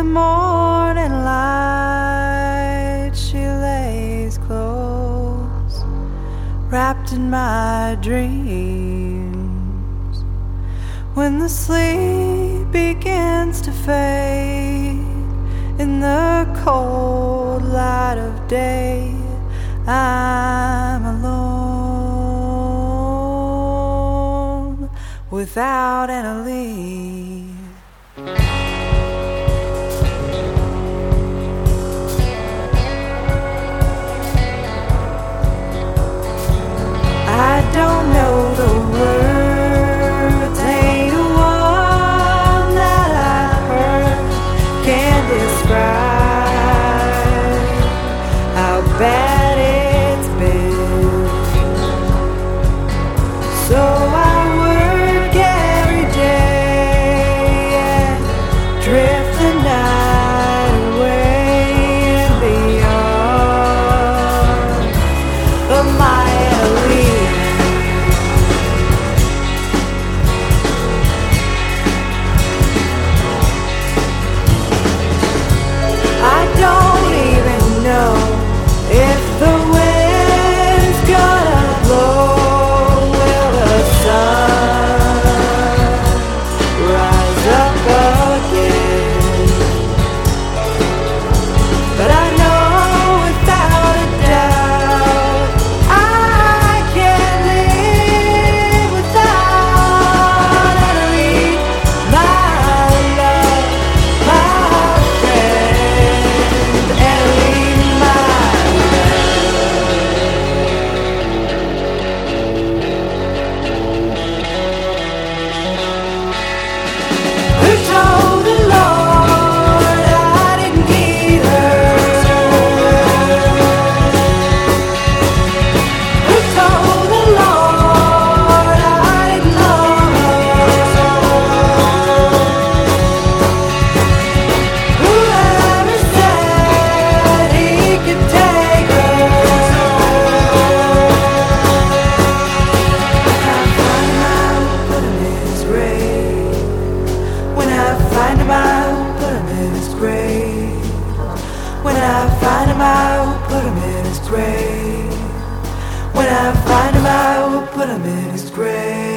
morning light, she lays close, wrapped in my dreams. When the sleep begins to fade in the cold light of day, I'm alone without Annalie. I don't know the words, ain't one that I've heard can describe how bad it's been. So I work every day and drift the night away in the arms of my Annalie. If the wind's gonna blow, will the sun rise up again? But I know without a doubt I can't live without Annalie, my love, my friend, Annalie. When I find him, I will put him in his grave. When I find him, I will put him in his grave.